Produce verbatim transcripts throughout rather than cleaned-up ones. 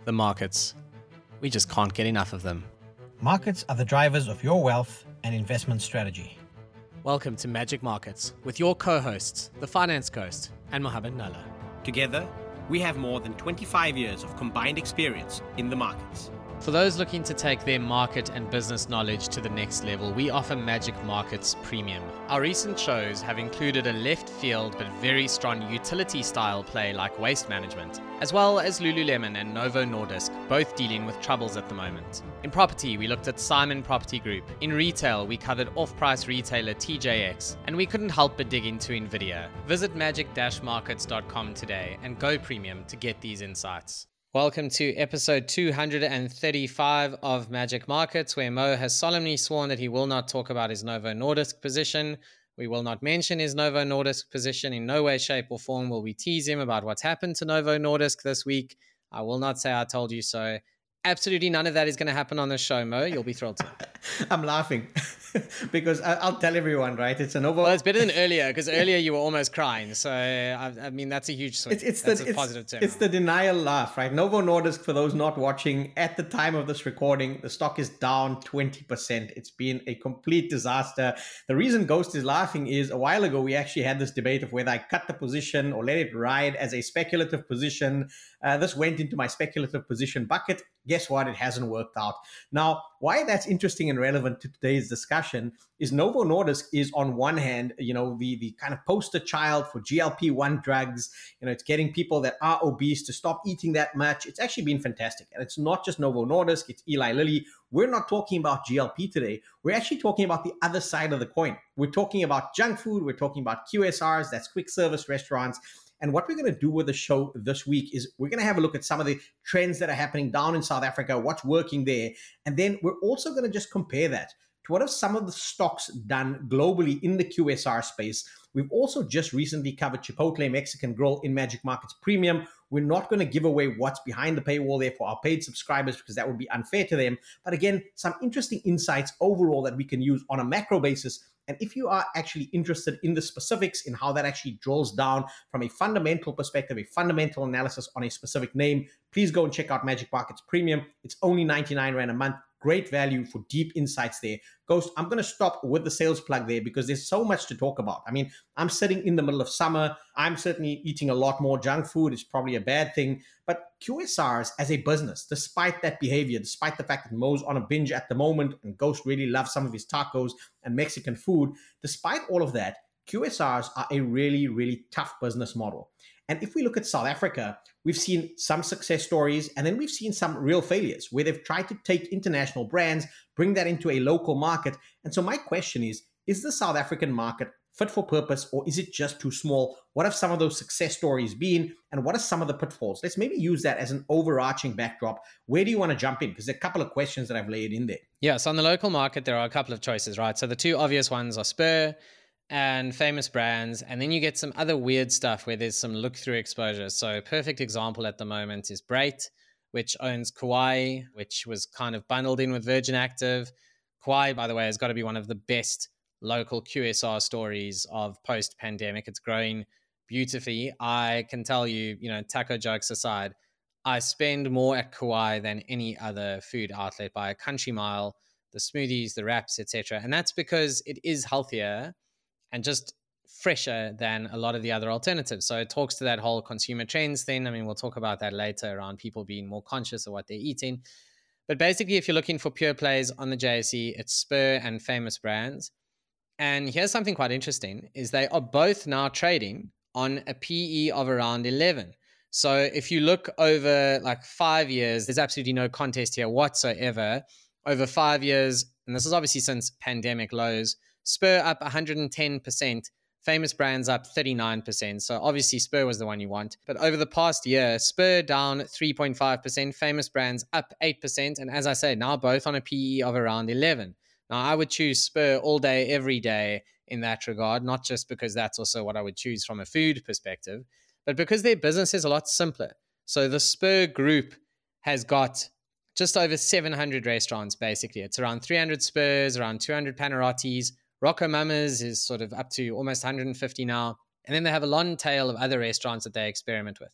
the markets. We just can't get enough of them. Markets are the drivers of your wealth and investment strategy. Welcome to Magic Markets with your co-hosts, the Finance Coast and Mohammed Nalla. Together, we have more than twenty-five years of combined experience in the markets. For those looking to take their market and business knowledge to the next level, we offer Magic Markets Premium. Our recent shows have included a left field but very strong utility style play like waste management, as well as Lululemon and Novo Nordisk, both dealing with troubles at the moment. In property, we looked at Simon Property Group. In retail, we covered off-price retailer T J X, and we couldn't help but dig into Nvidia. Visit magic dash markets dot com today and go premium to get these insights. Welcome to episode two hundred thirty-five of Magic Markets, where Mo has solemnly sworn that he will not talk about his Novo Nordisk position. We will not mention his Novo Nordisk position. In no way, shape or form will we tease him about what's happened to Novo Nordisk this week. I will not say I told you so. Absolutely none of that is going to happen on the show, Mo. You'll be thrilled to. I'm laughing because I'll tell everyone, right? It's a Novo. Well, it's better than earlier because earlier you were almost crying. So, I, I mean, that's a huge swing. It's, it's that's the, a it's, positive term. It's the denial laugh, right? Novo Nordisk, for those not watching, at the time of this recording, the stock is down twenty percent. It's been a complete disaster. The reason Ghost is laughing is a while ago, we actually had this debate of whether I cut the position or let it ride as a speculative position. Uh, this went into my speculative position bucket. Guess what? It hasn't worked out. Now, why that's interesting and relevant to today's discussion is Novo Nordisk is on one hand, you know, the, the kind of poster child for G L P one drugs. You know, it's getting people that are obese to stop eating that much. It's actually been fantastic. And it's not just Novo Nordisk, it's Eli Lilly. We're not talking about G L P today. We're actually talking about the other side of the coin. We're talking about junk food. We're talking about Q S Rs, that's quick service restaurants. And what we're going to do with the show this week is we're going to have a look at some of the trends that are happening down in South Africa, what's working there. And then we're also going to just compare that to what have some of the stocks done globally in the Q S R space. We've also just recently covered Chipotle Mexican Grill in Magic Markets Premium. We're not going to give away what's behind the paywall there for our paid subscribers because that would be unfair to them. But again, some interesting insights overall that we can use on a macro basis. And if you are actually interested in the specifics in how that actually drills down from a fundamental perspective, a fundamental analysis on a specific name, please go and check out Magic Markets Premium. It's only ninety-nine rand a month. Great value for deep insights there. Ghost, I'm going to stop with the sales plug there because there's so much to talk about. I mean, I'm sitting in the middle of summer. I'm certainly eating a lot more junk food. It's probably a bad thing. But Q S Rs as a business, despite that behavior, despite the fact that Mo's on a binge at the moment and Ghost really loves some of his tacos and Mexican food, despite all of that, Q S Rs are a really, really tough business model. And if we look at South Africa, we've seen some success stories, and then we've seen some real failures where they've tried to take international brands, bring that into a local market. And so my question is, is the South African market fit for purpose, or is it just too small? What have some of those success stories been, and what are some of the pitfalls? Let's maybe use that as an overarching backdrop. Where do you want to jump in? Because there are a couple of questions that I've laid in there. Yeah, so on the local market, there are a couple of choices, right? So the two obvious ones are Spur and Famous Brands, and then you get some other weird stuff where there's some look-through exposure. So a perfect example at the moment is Brait, which owns Kauai, which was kind of bundled in with Virgin Active. Kauai, by the way, has got to be one of the best local Q S R stories of post-pandemic. It's growing beautifully. I can tell you, you know, taco jokes aside, I spend more at Kauai than any other food outlet by a country mile, the smoothies, the wraps, et cetera. And that's because it is healthier and just fresher than a lot of the other alternatives. So it talks to that whole consumer trends thing. I mean, we'll talk about that later around people being more conscious of what they're eating. But basically, if you're looking for pure plays on the J S E, it's Spur and Famous Brands. And here's something quite interesting, is they are both now trading on a P E of around eleven. So if you look over like five years, there's absolutely no contest here whatsoever. Over five years, and this is obviously since pandemic lows, Spur up one hundred ten percent, Famous Brands up thirty-nine percent. So obviously Spur was the one you want. But over the past year, Spur down three point five percent, Famous Brands up eight percent. And as I say, now both on a P E of around eleven. Now I would choose Spur all day, every day in that regard, not just because that's also what I would choose from a food perspective, but because their business is a lot simpler. So the Spur group has got just over seven hundred restaurants, basically. It's around three hundred Spurs, around two hundred Panarotis. Rocco Mamas is sort of up to almost one hundred fifty now. And then they have a long tail of other restaurants that they experiment with.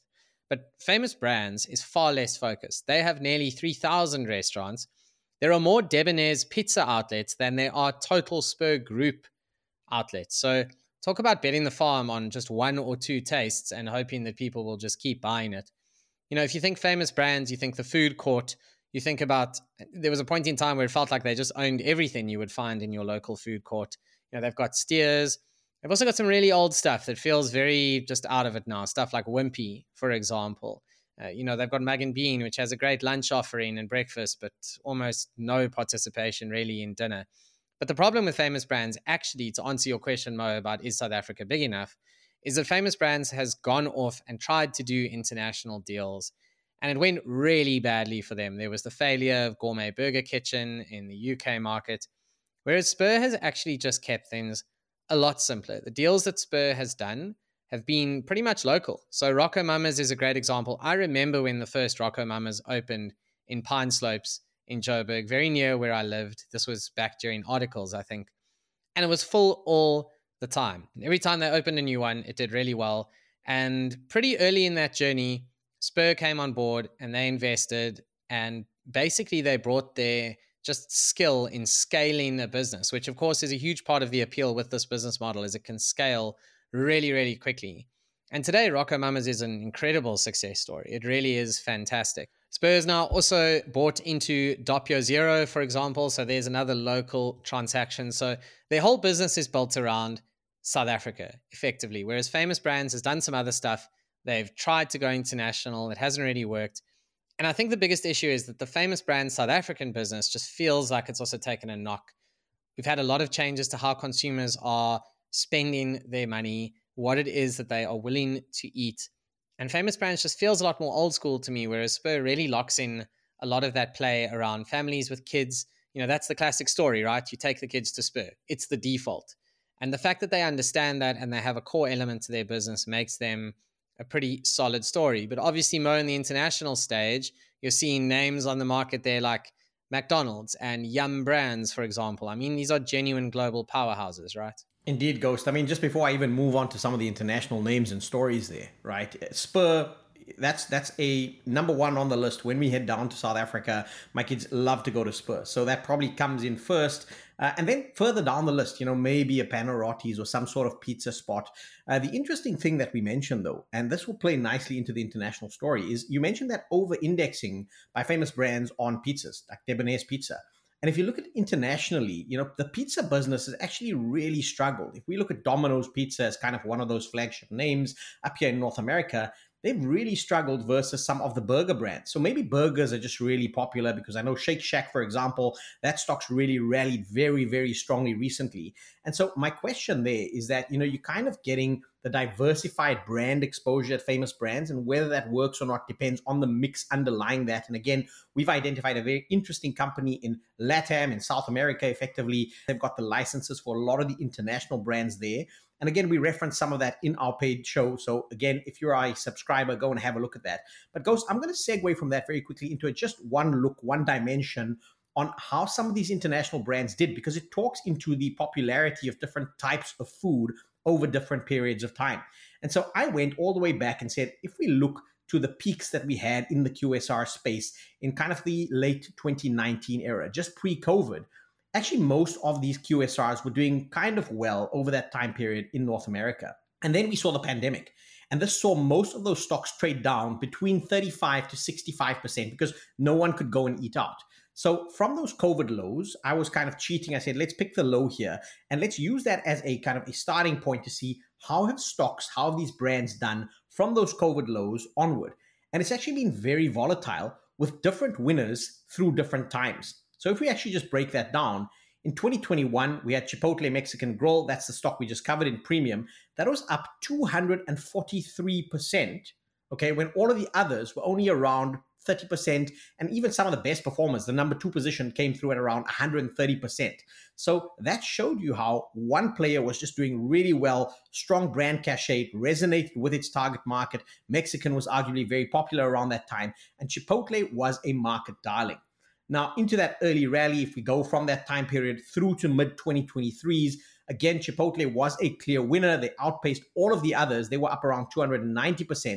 But Famous Brands is far less focused. They have nearly three thousand restaurants. There are more Debonairs pizza outlets than there are total Spur Group outlets. So talk about betting the farm on just one or two tastes and hoping that people will just keep buying it. You know, if you think Famous Brands, you think the food court, you think about, there was a point in time where it felt like they just owned everything you would find in your local food court. You know, they've got Steers. They've also got some really old stuff that feels very just out of it now. Stuff like Wimpy, for example. Uh, you know, they've got Mug and Bean, which has a great lunch offering and breakfast, but almost no participation really in dinner. But the problem with Famous Brands, actually, to answer your question, Mo, about is South Africa big enough, is that Famous Brands has gone off and tried to do international deals. And it went really badly for them. There was the failure of Gourmet Burger Kitchen in the U K market, whereas Spur has actually just kept things a lot simpler. The deals that Spur has done have been pretty much local. So Rocco Mamas is a great example. I remember when the first Rocco Mamas opened in Pine Slopes in Joburg, very near where I lived. This was back during articles, I think. And it was full all the time. Every time they opened a new one, it did really well. And pretty early in that journey, Spur came on board and they invested, and basically they brought their just skill in scaling a business, which of course is a huge part of the appeal with this business model, is it can scale really, really quickly. And today, Rocco Mamas is an incredible success story. It really is fantastic. Spur's now also bought into Doppio Zero, for example. So there's another local transaction. So their whole business is built around South Africa, effectively. Whereas Famous Brands has done some other stuff. They've tried to go international. It hasn't really worked. And I think the biggest issue is that the Famous Brands South African business just feels like it's also taken a knock. We've had a lot of changes to how consumers are spending their money, what it is that they are willing to eat. And Famous Brands just feels a lot more old school to me, whereas Spur really locks in a lot of that play around families with kids. You know, that's the classic story, right? You take the kids to Spur. It's the default. And the fact that they understand that and they have a core element to their business makes them a pretty solid story. But obviously, Mo, in the international stage, you're seeing names on the market there like McDonald's and Yum Brands, for example. I mean, these are genuine global powerhouses, right? Indeed, Ghost. I mean, just before I even move on to some of the international names and stories there, right? Spur, that's that's a number one on the list. When we head down to South Africa, my kids love to go to Spur. So that probably comes in first. Uh, and then further down the list, you know, maybe a Panarottis or some sort of pizza spot. Uh, the interesting thing that we mentioned, though, and this will play nicely into the international story, is you mentioned that over-indexing by Famous Brands on pizzas, like Debonairs Pizza. And if you look at internationally, you know, the pizza business has actually really struggled. If we look at Domino's Pizza as kind of one of those flagship names up here in North America, they've really struggled versus some of the burger brands. So maybe burgers are just really popular because I know Shake Shack, for example, that stock's really rallied very, very strongly recently. And so my question there is that, you know, you're kind of getting the diversified brand exposure at Famous Brands, and whether that works or not depends on the mix underlying that. And again, we've identified a very interesting company in LATAM, in South America, effectively. They've got the licenses for a lot of the international brands there. And again, we reference some of that in our paid show. So again, if you're a subscriber, go and have a look at that. But Ghost, I'm going to segue from that very quickly into just one look, one dimension on how some of these international brands did, because it talks into the popularity of different types of food over different periods of time. And so I went all the way back and said, if we look to the peaks that we had in the Q S R space in kind of the late twenty nineteen era, just pre-COVID, actually most of these Q S Rs were doing kind of well over that time period in North America. And then we saw the pandemic. And this saw most of those stocks trade down between thirty-five to sixty-five percent because no one could go and eat out. So from those COVID lows, I was kind of cheating. I said, let's pick the low here and let's use that as a kind of a starting point to see how have stocks, how have these brands done from those COVID lows onward. And it's actually been very volatile with different winners through different times. So if we actually just break that down, in twenty twenty-one, we had Chipotle Mexican Grill. That's the stock we just covered in premium. That was up two hundred forty-three percent, okay, when all of the others were only around thirty percent, and even some of the best performers, the number two position came through at around one hundred thirty percent. So that showed you how one player was just doing really well, strong brand cachet, resonated with its target market. Mexican was arguably very popular around that time, and Chipotle was a market darling. Now, into that early rally, if we go from that time period through to mid twenty twenty-threes, again, Chipotle was a clear winner. They outpaced all of the others. They were up around two hundred ninety percent.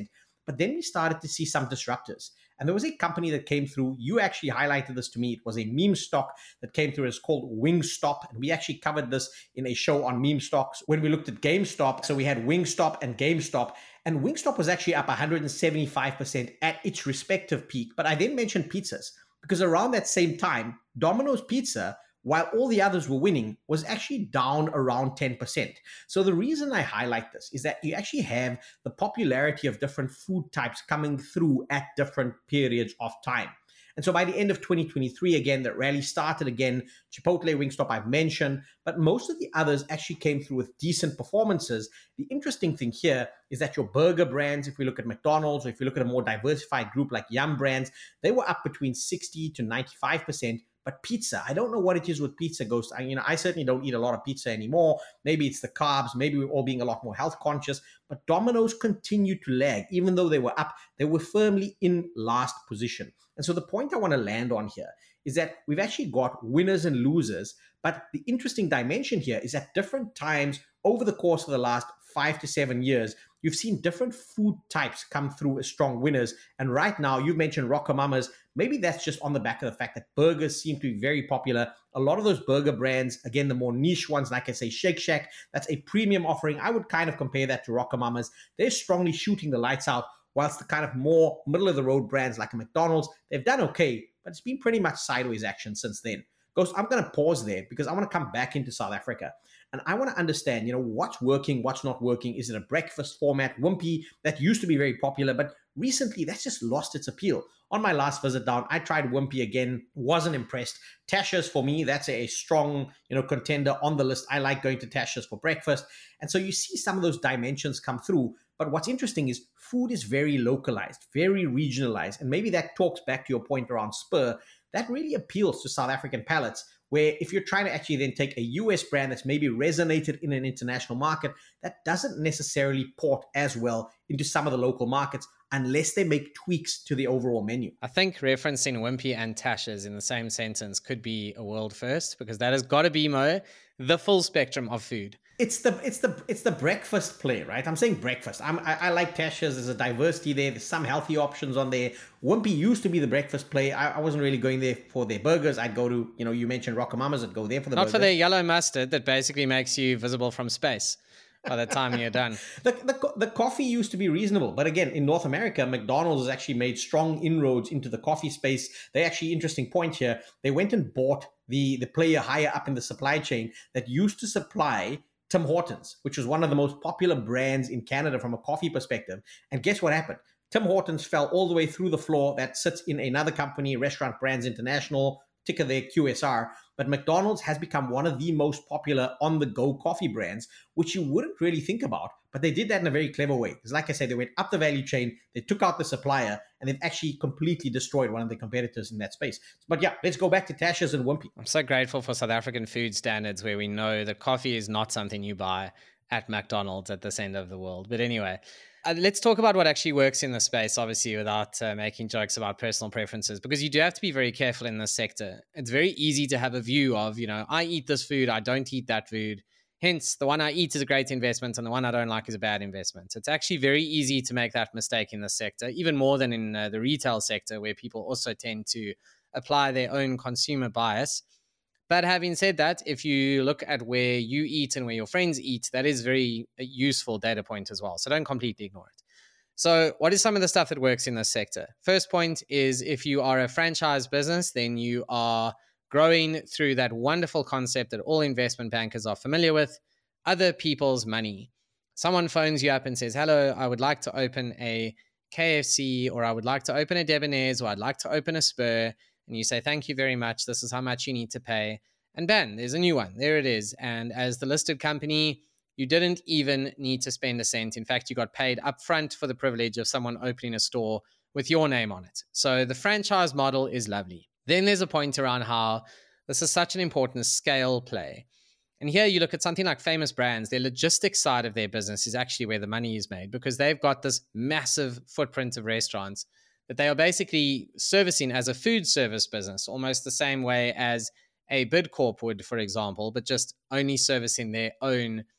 But then we started to see some disruptors. And there was a company that came through. You actually highlighted this to me. It was a meme stock that came through. It's called Wingstop. And we actually covered this in a show on meme stocks when we looked at GameStop. So we had Wingstop and GameStop. And Wingstop was actually up one hundred seventy-five percent at its respective peak. But I then mentioned pizzas because around that same time, Domino's Pizza, while all the others were winning, was actually down around ten percent. So the reason I highlight this is that you actually have the popularity of different food types coming through at different periods of time. And so by the end of twenty twenty-three, again, that rally started again. Chipotle, Wingstop, I've mentioned, but most of the others actually came through with decent performances. The interesting thing here is that your burger brands, if we look at McDonald's, or if you look at a more diversified group like Yum Brands, they were up between sixty to ninety-five percent. But pizza, I don't know what it is with pizza, Ghost. I, you know, I certainly don't eat a lot of pizza anymore. Maybe it's the carbs. Maybe we're all being a lot more health conscious. But Domino's continued to lag. Even though they were up, they were firmly in last position. And so the point I want to land on here is that we've actually got winners and losers. But the interesting dimension here is at different times over the course of the last five to seven years, you've seen different food types come through as strong winners. And right now, you've mentioned RocoMamas. Maybe that's just on the back of the fact that burgers seem to be very popular. A lot of those burger brands, again, the more niche ones, like I say, Shake Shack, that's a premium offering. I would kind of compare that to RocoMamas. They're strongly shooting the lights out, whilst the kind of more middle-of-the-road brands like a McDonald's, they've done okay, but it's been pretty much sideways action since then. Ghost, I'm going to pause there because I want to come back into South Africa. And I want to understand, you know, what's working, what's not working. Is it a breakfast format? Wimpy, that used to be very popular, but recently that's just lost its appeal. On my last visit down, I tried Wimpy again, wasn't impressed. Tasha's for me, that's a strong, you know, contender on the list. I like going to Tasha's for breakfast. And so you see some of those dimensions come through. But what's interesting is food is very localized, very regionalized. And maybe that talks back to your point around Spur. That really appeals to South African palates, where if you're trying to actually then take a U S brand that's maybe resonated in an international market, that doesn't necessarily port as well into some of the local markets unless they make tweaks to the overall menu. I think referencing Wimpy and Tasha's in the same sentence could be a world first, because that has got to be, Mo, the full spectrum of food. It's the it's the it's the breakfast play, right? I'm saying breakfast. I'm, I, I like Tasha's. There's a diversity there. There's some healthy options on there. Wimpy used to be the breakfast play. I, I wasn't really going there for their burgers. I'd go to, you know, you mentioned RocoMamas. I'd go there for the Not burgers. for their yellow mustard that basically makes you visible from space by the time you're done. the, the the coffee used to be reasonable, but again, in North America, McDonald's has actually made strong inroads into the coffee space. They actually, interesting point here, they went and bought the the player higher up in the supply chain that used to supply Tim Hortons, which was one of the most popular brands in Canada from a coffee perspective. And guess what happened? Tim Hortons fell all the way through the floor. That sits in another company, Restaurant Brands International, ticker there Q S R. But McDonald's has become one of the most popular on-the-go coffee brands, which you wouldn't really think about. But they did that in a very clever way. Because like I said, they went up the value chain, they took out the supplier, and they've actually completely destroyed one of the competitors in that space. But yeah, let's go back to Tasha's and Wimpy. I'm so grateful for South African food standards where we know that coffee is not something you buy at McDonald's at this end of the world. But anyway, uh, let's talk about what actually works in the space, obviously, without uh, making jokes about personal preferences, because you do have to be very careful in this sector. It's very easy to have a view of, you know, I eat this food, I don't eat that food. Hence, the one I eat is a great investment and the one I don't like is a bad investment. It's actually very easy to make that mistake in this sector, even more than in uh, the retail sector, where people also tend to apply their own consumer bias. But having said that, if you look at where you eat and where your friends eat, that is very a useful data point as well. So don't completely ignore it. So what is some of the stuff that works in this sector? First point is, if you are a franchise business, then you are growing through that wonderful concept that all investment bankers are familiar with, other people's money. Someone phones you up and says, hello, I would like to open a K F C, or I would like to open a Debonair's, or I'd like to open a Spur. And you say, thank you very much. This is how much you need to pay. And bam, there's a new one. There it is. And as the listed company, you didn't even need to spend a cent. In fact, you got paid upfront for the privilege of someone opening a store with your name on it. So the franchise model is lovely. Then there's a point around how this is such an important scale play. And here you look at something like Famous Brands. Their logistics side of their business is actually where the money is made, because they've got this massive footprint of restaurants that they are basically servicing as a food service business, almost the same way as a Bidcorp would, for example, but just only servicing their own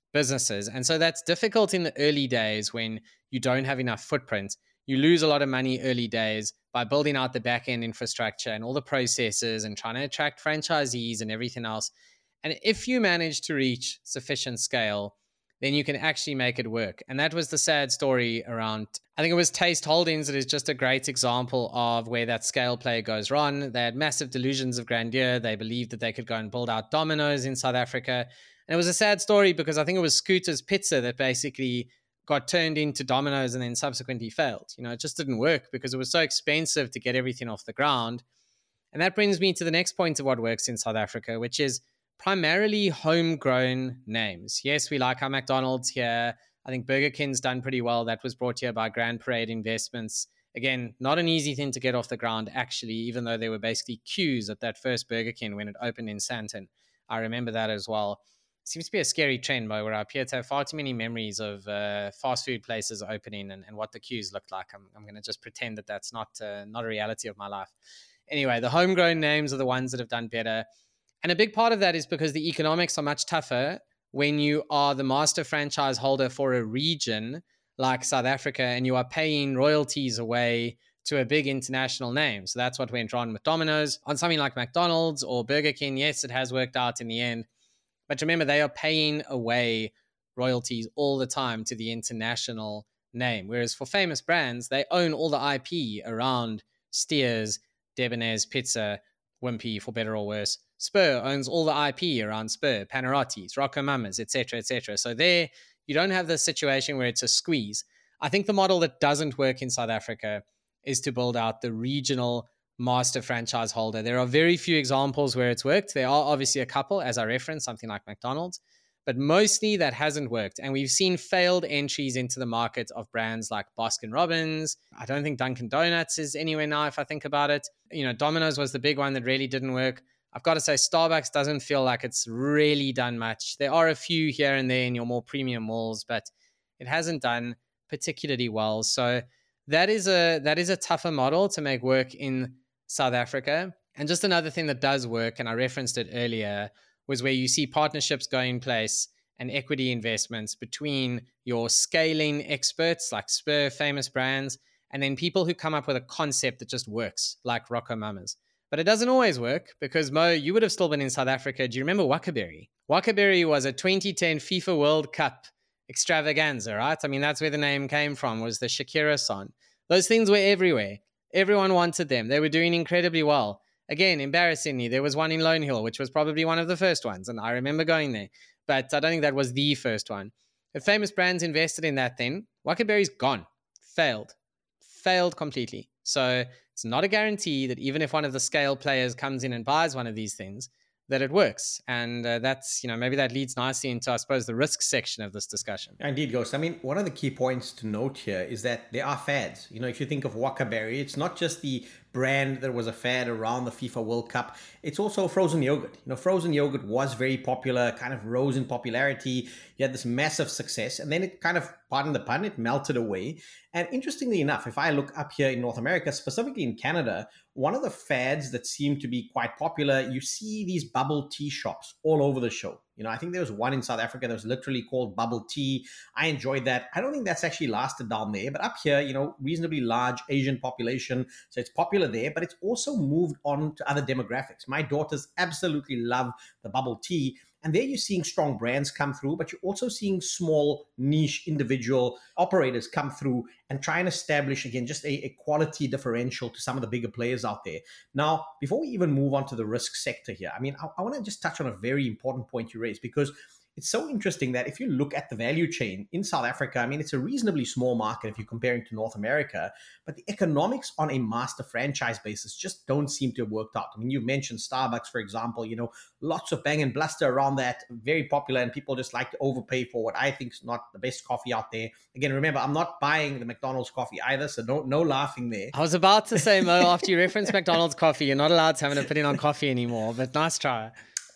businesses. And so that's difficult in the early days when you don't have enough footprint. You lose a lot of money early days by building out the back-end infrastructure and all the processes and trying to attract franchisees and everything else. And if you manage to reach sufficient scale, then you can actually make it work. And that was the sad story around, I think it was Taste Holdings that is just a great example of where that scale play goes wrong. They had massive delusions of grandeur. They believed that they could go and build out Domino's in South Africa. And it was a sad story because I think it was Scooter's Pizza that basically got turned into Domino's and then subsequently failed. You know, it just didn't work because it was so expensive to get everything off the ground. And that brings me to the next point of what works in South Africa, which is primarily homegrown names. Yes, we like our McDonald's here. I think Burger King's done pretty well. That was brought here by Grand Parade Investments. Again, not an easy thing to get off the ground, actually, even though there were basically queues at that first Burger King when it opened in Sandton. I remember that as well. Seems to be a scary trend, but we're up here to have far too many memories of uh, fast food places opening and, and what the queues looked like. I'm, I'm going to just pretend that that's not, uh, not a reality of my life. Anyway, the homegrown names are the ones that have done better. And a big part of that is because the economics are much tougher when you are the master franchise holder for a region like South Africa and you are paying royalties away to a big international name. So that's what went wrong with Domino's. On something like McDonald's or Burger King, yes, it has worked out in the end. But remember, they are paying away royalties all the time to the international name. Whereas for famous brands, they own all the I P around Steers, Debonair's Pizza, Wimpy, for better or worse. Spur owns all the I P around Spur, Panarottis, Rocco Mamas, et cetera, et cetera. So there, you don't have the situation where it's a squeeze. I think the model that doesn't work in South Africa is to build out the regional master franchise holder. There are very few examples where it's worked. There are obviously a couple, as I referenced, something like McDonald's, but mostly that hasn't worked. And we've seen failed entries into the market of brands like Baskin Robbins. I don't think Dunkin' Donuts is anywhere now, if I think about it. You know, Domino's was the big one that really didn't work. I've got to say, Starbucks doesn't feel like it's really done much. There are a few here and there in your more premium malls, but it hasn't done particularly well. So that is a that is a tougher model to make work in South Africa. And just another thing that does work, and I referenced it earlier, was where you see partnerships going in place and equity investments between your scaling experts like Spur, famous brands, and then people who come up with a concept that just works, like Rocco Mamas. But it doesn't always work because, Mo, you would have still been in South Africa. Do you remember Wakaberry? Wakaberry was a twenty ten FIFA World Cup extravaganza, right? I mean, that's where the name came from, was the Shakira song. Those things were everywhere. Everyone wanted them. They were doing incredibly well. Again, embarrassingly, there was one in Lone Hill, which was probably one of the first ones, and I remember going there. But I don't think that was the first one. If famous brands invested in that then, Wakaberry's gone. Failed. Failed completely. So it's not a guarantee that even if one of the scale players comes in and buys one of these things, that it works. And uh, that's, you know, maybe that leads nicely into, I suppose, the risk section of this discussion. Indeed, Ghost. I mean, one of the key points to note here is that there are fads. You know, if you think of Wakaberry, it's not just the brand that was a fad around the FIFA World Cup. It's also frozen yogurt. You know, frozen yogurt was very popular, kind of rose in popularity. You had this massive success, and then it kind of, pardon the pun, it melted away. And interestingly enough, if I look up here in North America, specifically in Canada, one of the fads that seem to be quite popular, you see these bubble tea shops all over the show. You know, I think there was one in South Africa that was literally called Bubble Tea. I enjoyed that. I don't think that's actually lasted down there, but up here, you know, reasonably large Asian population. So it's popular there, but it's also moved on to other demographics. My daughters absolutely love the bubble tea. And there you're seeing strong brands come through, but you're also seeing small niche individual operators come through and try and establish, again, just a, a quality differential to some of the bigger players out there. Now, before we even move on to the risk sector here, I mean, I, I want to just touch on a very important point you raised, because it's so interesting that if you look at the value chain in South Africa, I mean, it's a reasonably small market if you're comparing to North America, but the economics on a master franchise basis just don't seem to have worked out. I mean, you've mentioned Starbucks, for example, you know, lots of bang and bluster around that, very popular, and people just like to overpay for what I think is not the best coffee out there. Again, remember, I'm not buying the McDonald's coffee either, so no, no laughing there. I was about to say, Mo, after you reference McDonald's coffee, you're not allowed to have an opinion on coffee anymore, but nice try.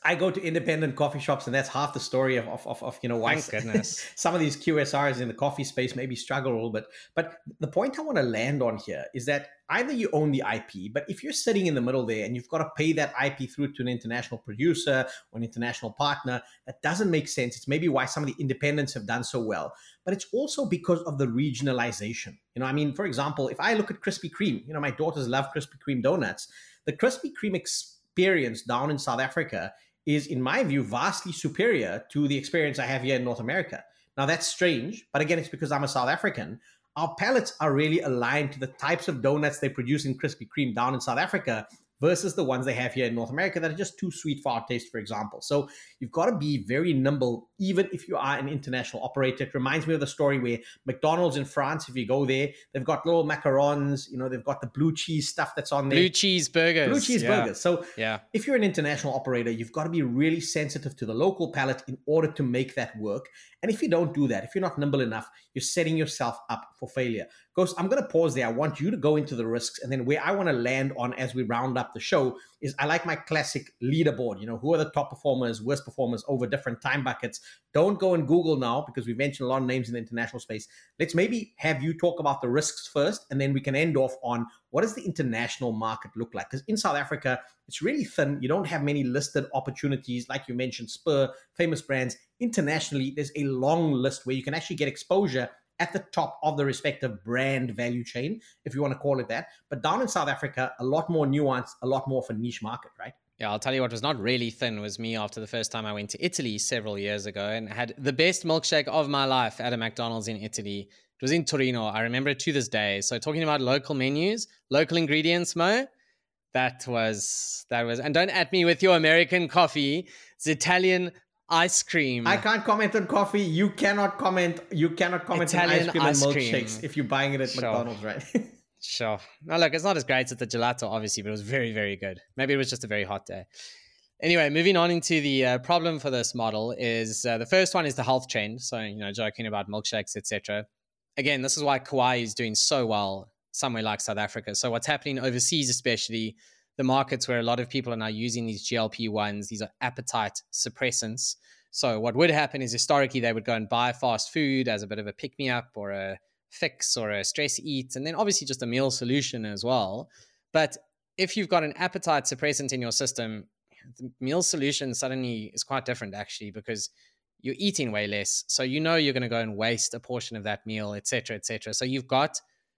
I go to independent coffee shops, and that's half the story of, of, of, of you know, why Thank goodness. some of these Q S Rs in the coffee space maybe struggle a little bit. But the point I want to land on here is that either you own the I P, but if you're sitting in the middle there and you've got to pay that I P through to an international producer or an international partner, that doesn't make sense. It's maybe why some of the independents have done so well. But it's also because of the regionalization. You know, I mean, for example, if I look at Krispy Kreme, you know, my daughters love Krispy Kreme donuts. The Krispy Kreme experience down in South Africa is, in my view, vastly superior to the experience I have here in North America. Now, that's strange, but again, it's because I'm a South African. Our palates are really aligned to the types of donuts they produce in Krispy Kreme down in South Africa versus the ones they have here in North America that are just too sweet for our taste, for example. So you've got to be very nimble, even if you are an international operator. It reminds me of the story where McDonald's in France, if you go there, they've got little macarons, you know, they've got the blue cheese stuff that's on there. Blue cheese burgers. Blue cheese yeah. burgers. So yeah. if you're an international operator, you've got to be really sensitive to the local palate in order to make that work. And if you don't do that, if you're not nimble enough, you're setting yourself up for failure. Ghost, I'm going to pause there. I want you to go into the risks. And then where I want to land on as we round up the show is I like my classic leaderboard. You know, who are the top performers, worst performers over different time buckets. Don't go and Google now because we've mentioned a lot of names in the international space. Let's maybe have you talk about the risks first, and then we can end off on what does the international market look like? Because in South Africa, it's really thin. You don't have many listed opportunities. Like you mentioned, Spur, Famous Brands. Internationally, there's a long list where you can actually get exposure at the top of the respective brand value chain, if you want to call it that. But down in South Africa, a lot more nuanced, a lot more of a niche market, right? Yeah, I'll tell you what was not really thin was me after the first time I went to Italy several years ago and had the best milkshake of my life at a McDonald's in Italy. It was in Torino. I remember it to this day. So talking about local menus, local ingredients, Mo, that was, that was, and don't at me with your American coffee. It's Italian ice cream. I can't comment on coffee. You cannot comment. You cannot comment Italian on ice cream ice and cream. milkshakes if you're buying it at Sure. McDonald's, right? Sure. Now, look, it's not as great as the gelato, obviously, but it was very, very good. Maybe it was just a very hot day. Anyway, moving on into the uh, problem for this model is uh, the first one is the health trend. So, you know, joking about milkshakes, et cetera. Again, this is why Kauai is doing so well somewhere like South Africa. So what's happening overseas, especially the markets where a lot of people are now using these G L P ones, these are appetite suppressants. So what would happen is historically they would go and buy fast food as a bit of a pick-me-up or a fix or a stress eat, and then obviously just a meal solution as well. But if you've got an appetite suppressant in your system, the meal solution suddenly is quite different actually, because you're eating way less. So you know you're going to go and waste a portion of that meal, et cetera, et cetera. So you've got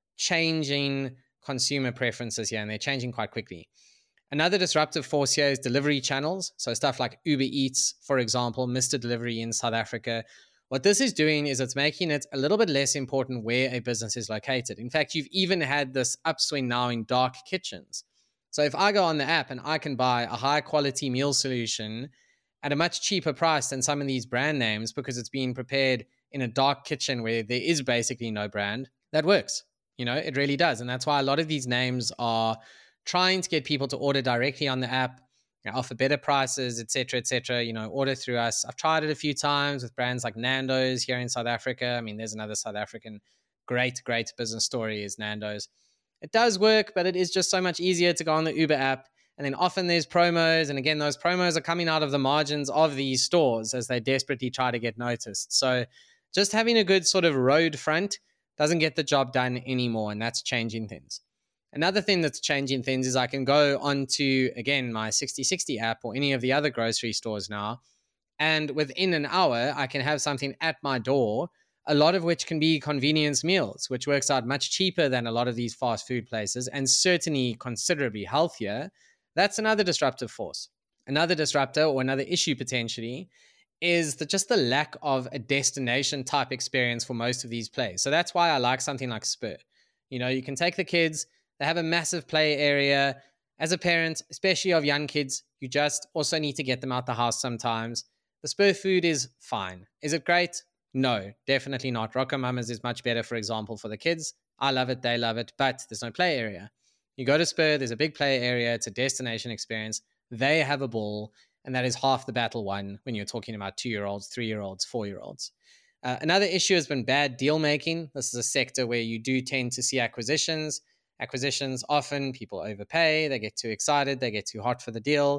changing consumer preferences here, and they're changing quite quickly. Another disruptive force here is delivery channels. So stuff like Uber Eats, for example, Mister Delivery in South Africa. What this is doing is it's making it a little bit less important where a business is located. In fact, you've even had this upswing now in dark kitchens. So if I go on the app and I can buy a high quality meal solution at a much cheaper price than some of these brand names because it's being prepared in a dark kitchen where there is basically no brand, that works. You know, it really does. And that's why a lot of these names are trying to get people to order directly on the app, you know, offer better prices, et cetera, et cetera, you know, order through us. I've tried it a few times with brands like Nando's here in South Africa. I mean, there's another South African great, great business story is Nando's. It does work, but it is just so much easier to go on the Uber app. And then often there's promos. And again, those promos are coming out of the margins of these stores as they desperately try to get noticed. So just having a good sort of road front doesn't get the job done anymore. And that's changing things. Another thing that's changing things is I can go onto, again, my sixty sixty app or any of the other grocery stores now, and within an hour, I can have something at my door, a lot of which can be convenience meals, which works out much cheaper than a lot of these fast food places and certainly considerably healthier. That's another disruptive force. Another disruptor or another issue potentially is the, just the lack of a destination type experience for most of these plays. So that's why I like something like Spur. You know, you can take the kids, they have a massive play area. As a parent, especially of young kids, you just also need to get them out the house sometimes. The Spur food is fine. Is it great? No, definitely not. RocoMamas is much better, for example, for the kids. I love it, they love it, but there's no play area. You go to Spur, there's a big play area, it's a destination experience. They have a ball, and that is half the battle won when you're talking about two-year-olds, three-year-olds, four-year-olds. Uh, another issue has been bad deal making. This is a sector where you do tend to see acquisitions. Acquisitions, often people overpay, they get too excited, they get too hot for the deal,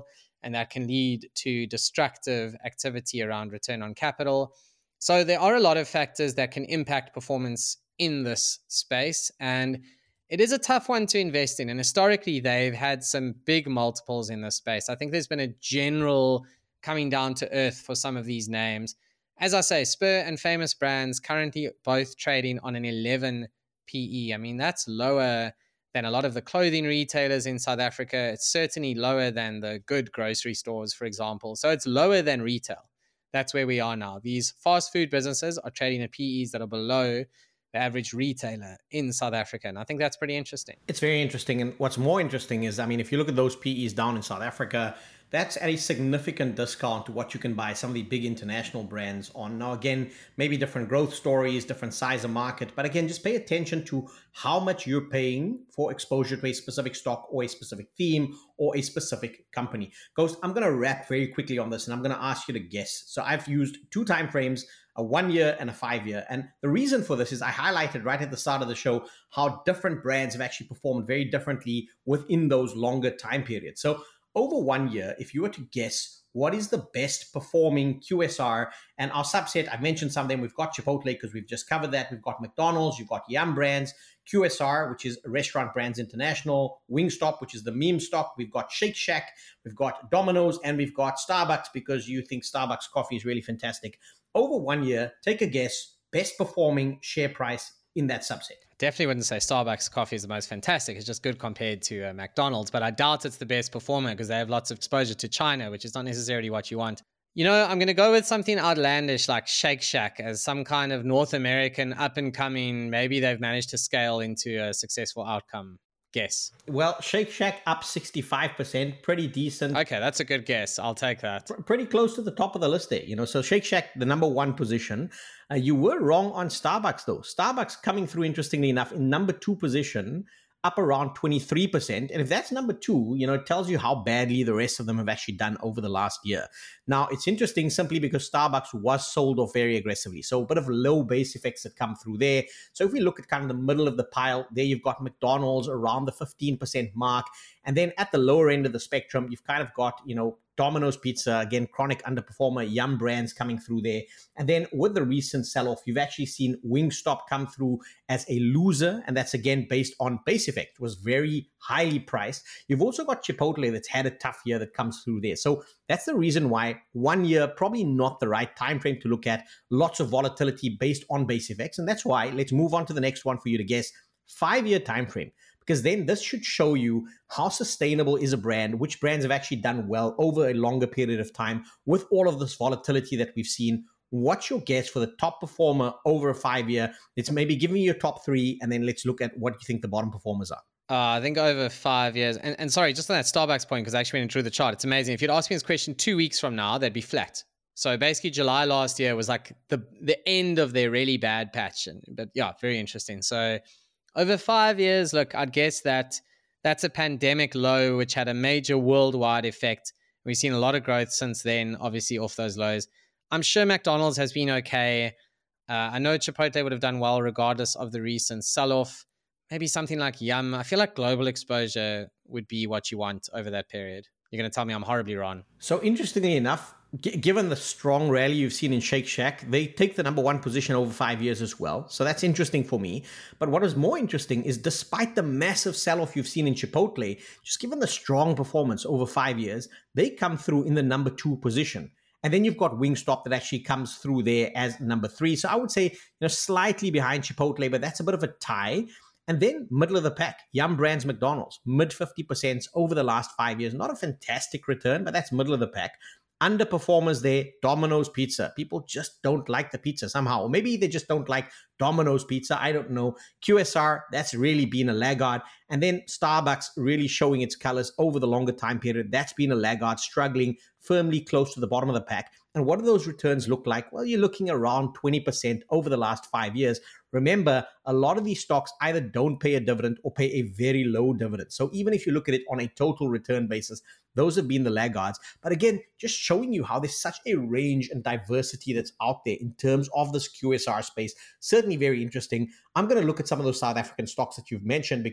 and that can lead to destructive activity around return on capital. So there are a lot of factors that can impact performance in this space, and it is a tough one to invest in. And historically, they've had some big multiples in this space. I think there's been a general coming down to earth for some of these names. As I say, Spur and Famous Brands currently both trading on an eleven P E. I mean, that's lower than a lot of the clothing retailers in South Africa. It's certainly lower than the good grocery stores, for example. So it's lower than retail. That's where we are now. These fast food businesses are trading at P Es that are below the average retailer in South Africa. And I think that's pretty interesting. It's very interesting. And what's more interesting is, I mean, if you look at those P Es down in South Africa, that's at a significant discount to what you can buy some of the big international brands on. Now, again, maybe different growth stories, different size of market. But again, just pay attention to how much you're paying for exposure to a specific stock or a specific theme or a specific company. Ghost, I'm going to wrap very quickly on this, and I'm going to ask you to guess. So I've used two time frames, a one year and a five year. And the reason for this is I highlighted right at the start of the show how different brands have actually performed very differently within those longer time periods. So over one year, if you were to guess what is the best performing Q S R, and our subset, I've mentioned some of them. We've got Chipotle because we've just covered that. We've got McDonald's, you've got Yum Brands, Q S R, which is Restaurant Brands International, Wingstop, which is the meme stock. We've got Shake Shack, we've got Domino's, and we've got Starbucks because you think Starbucks coffee is really fantastic. Over one year, take a guess, best performing share price in that subset. Definitely wouldn't say Starbucks coffee is the most fantastic. It's just good compared to uh, McDonald's, but I doubt it's the best performer because they have lots of exposure to China, which is not necessarily what you want. You know, I'm going to go with something outlandish like Shake Shack as some kind of North American up and coming. Maybe they've managed to scale into a successful outcome. Guess. Well, Shake Shack up sixty-five percent, pretty decent. Okay, that's a good guess. I'll take that. P- pretty close to the top of the list there. You know, so Shake Shack, the number one position. Uh, you were wrong on Starbucks though. Starbucks coming through, interestingly enough, in number two position, up around twenty-three percent. And if that's number two, you know, it tells you how badly the rest of them have actually done over the last year. Now, it's interesting simply because Starbucks was sold off very aggressively. So a bit of low base effects that come through there. So if we look at kind of the middle of the pile, there you've got McDonald's around the fifteen percent mark. And then at the lower end of the spectrum, you've kind of got, you know, Domino's Pizza, again, chronic underperformer, Yum Brands coming through there. And then with the recent sell-off, you've actually seen Wingstop come through as a loser. And that's, again, based on base effect. It was very highly priced. You've also got Chipotle that's had a tough year that comes through there. So that's the reason why one year, probably not the right time frame to look at. Lots of volatility based on base effects. And that's why, let's move on to the next one for you to guess. Five-year time frame. Because then this should show you how sustainable is a brand, which brands have actually done well over a longer period of time with all of this volatility that we've seen. What's your guess for the top performer over a five-year? Let's maybe give me your top three, and then let's look at what you think the bottom performers are. Uh, I think over five years. And, and sorry, just on that Starbucks point, because I actually went through the chart. It's amazing. If you'd asked me this question two weeks from now, they'd be flat. So basically July last year was like the, the end of their really bad patch. And, but yeah, very interesting. So over five years, look, I'd guess that that's a pandemic low, which had a major worldwide effect. We've seen a lot of growth since then, obviously off those lows. I'm sure McDonald's has been okay. Uh, I know Chipotle would have done well regardless of the recent sell-off. Maybe something like Yum. I feel like global exposure would be what you want over that period. You're going to tell me I'm horribly wrong. So interestingly enough, g- given the strong rally you've seen in Shake Shack, they take the number one position over five years as well. So that's interesting for me. But what is more interesting is despite the massive sell-off you've seen in Chipotle, just given the strong performance over five years, they come through in the number two position. And then you've got Wingstop that actually comes through there as number three. So I would say, you know, slightly behind Chipotle, but that's a bit of a tie. And then middle of the pack, Yum Brands, McDonald's, mid fifty percent over the last five years. Not a fantastic return, but that's middle of the pack. Underperformers there, Domino's Pizza. People just don't like the pizza somehow. Or maybe they just don't like Domino's Pizza. I don't know. Q S R, that's really been a laggard. And then Starbucks really showing its colors over the longer time period. That's been a laggard, struggling firmly close to the bottom of the pack. And what do those returns look like? Well, you're looking around twenty percent over the last five years. Remember, a lot of these stocks either don't pay a dividend or pay a very low dividend. So even if you look at it on a total return basis, those have been the laggards. But again, just showing you how there's such a range and diversity that's out there in terms of this Q S R space. Certainly very interesting. I'm going to look at some of those South African stocks that you've mentioned because just on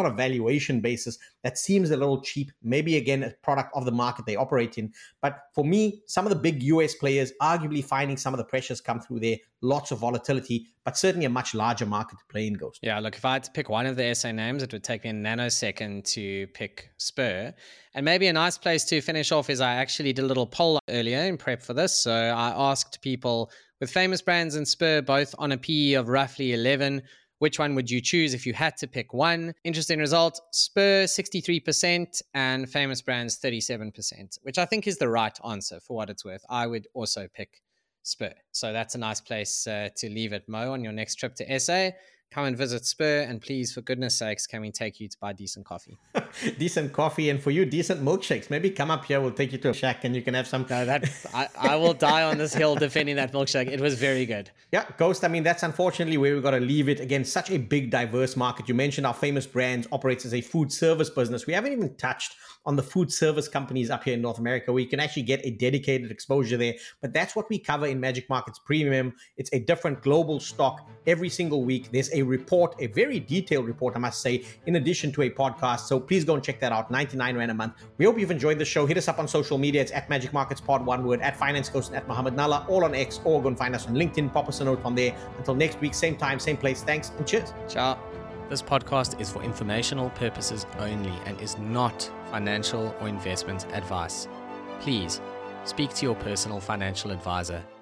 on a valuation basis, that seems a little cheap. Maybe, again, a product of the market they operate in. But for me, some of the big U S players arguably finding some of the pressures come through there. Lots of volatility, but certainly a much larger market to play in, Ghost. Yeah, look, if I had to pick one of the S A names, it would take me a nanosecond to pick Spur. And maybe a nice place to finish off is I actually did a little poll earlier in prep for this. So I asked people with Famous Brands and Spur both on a P E of roughly eleven, which one would you choose if you had to pick one? Interesting result, Spur sixty-three percent and Famous Brands thirty-seven percent, which I think is the right answer for what it's worth. I would also pick Spur. So that's a nice place uh, to leave it, Mo, on your next trip to S A. Come and visit Spur, and please, for goodness sakes, can we take you to buy decent coffee? Decent coffee, and for you, decent milkshakes. Maybe come up here, we'll take you to a shack and you can have some. No, that I, I will die on this hill defending that milkshake. It was very good. Yeah, Ghost, I mean, that's unfortunately where we've got to leave it. Again, such a big, diverse market. You mentioned our Famous Brands operates as a food service business. We haven't even touched on the food service companies up here in North America, where you can actually get a dedicated exposure there. But that's what we cover in Magic Markets Premium. It's a different global stock every single week. There's a report, a very detailed report, I must say, in addition to a podcast. So please go and check that out. ninety-nine rand a month. We hope you've enjoyed the show. Hit us up on social media. It's at Magic Markets Pod, one word, at Finance Ghost, and at Mohammed Nalla, all on X, or go and find us on LinkedIn. Pop us a note on there. Until next week, same time, same place. Thanks and cheers. Ciao. This podcast is for informational purposes only and is not financial or investment advice. Please speak to your personal financial advisor